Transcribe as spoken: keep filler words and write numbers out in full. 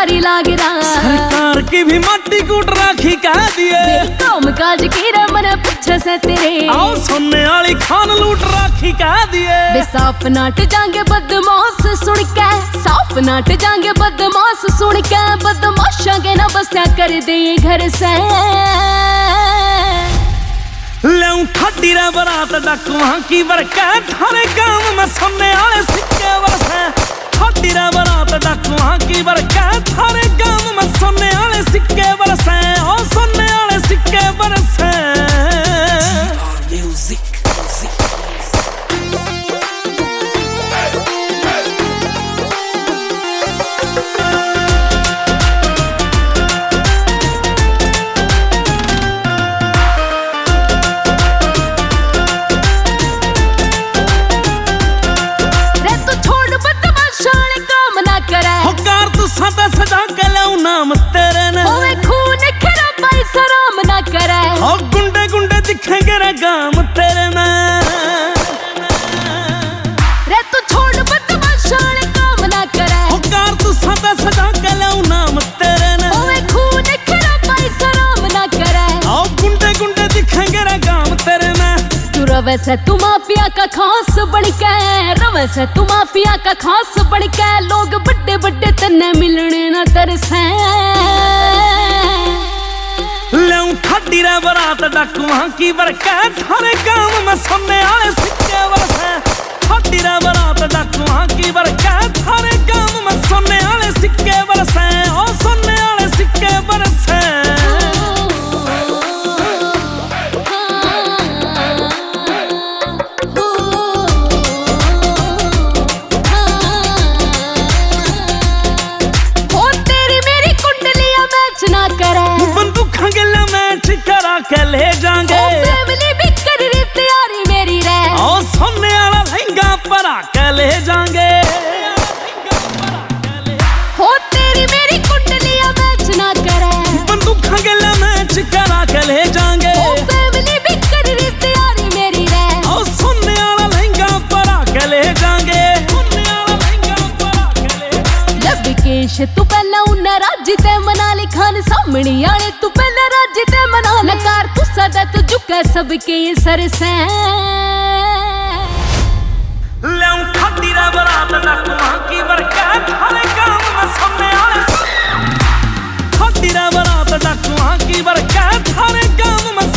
भारी लाग रहा। सरकार की भी माटी कूट राखी कह दिए, काम काज की रमन पीछे से तेरे। आओ सुनने वाली खान लूट राखी कह दिए। वे साफ नाट जाएंगे बदमाश सुन के, साफ नाट जाएंगे बदमाश सुन के। बदमाशा के ना बस्या कर दे घर से। लेऊं ठाडी रे बरात डाकुआ की बरका, थारे गांव में सुनने वाले सिक्के बरसे। ठाडी रे बरात डाकुआ की बरका, थारे गांव में सुनने वाले सिक्के बरसे। ओ सुनने वाले सिक्के बरसे। सदा सजा के लाऊं नाम तेरे ने, ओए खून खरा पाई सराम ना करे। ओ गुंडे गुंडे दिखेंगे रे गाम तेरे में। रे तू छोड़ बदमाशान काम ना करे। ओ कार तू सदा सजा के लाऊं नाम तेरे ने, ओए खून खरा पाई सराम ना करे। ओ गुंडे गुंडे दिखेंगे रे गाम तेरे में। तू रवे से तू माफिया का खास बन के, रवे से तू माफिया का खास बन के। लोग बड़े बड़े तन्ने मिलने न तरसे। लेऊं ठाडी रे बरात डाकुआ की बरका, थारे गांव में सुनने वाले सिक्के बरसे। ठाडी रे बरात डाकुआ की बरका, थारे गांव में सुनने वाले सिक्के बरसे। ओ सुनने वाले सिक्के बरसे। के ले जाएंगे फैमिली भी कर रही तैयारी मेरी रे। ओ सोने वाला लहंगा परा के ले जाएंगे। हो तेरी मेरी कुंडलियां मैच ना करे, बंदूक गला मैच करा के ले जाएंगे। ओ फैमिली भी कर रही तैयारी मेरी रे। ओ सोने वाला लहंगा परा के ले जाएंगे। सोने वाला लहंगा परा के ले जाएंगे। लब केश तू पहला उन्ना राजी ते मना ली खान सामणी आले। तू पहला राजी ते मना नकार तू सदा तू झुका सबके सर से। लेऊं ठाडी रे बरात डाकुआ की बरका, थारे गांव में सुनने वाले। ठाडी रे बरात डाकुआ की बरका, थारे गांव में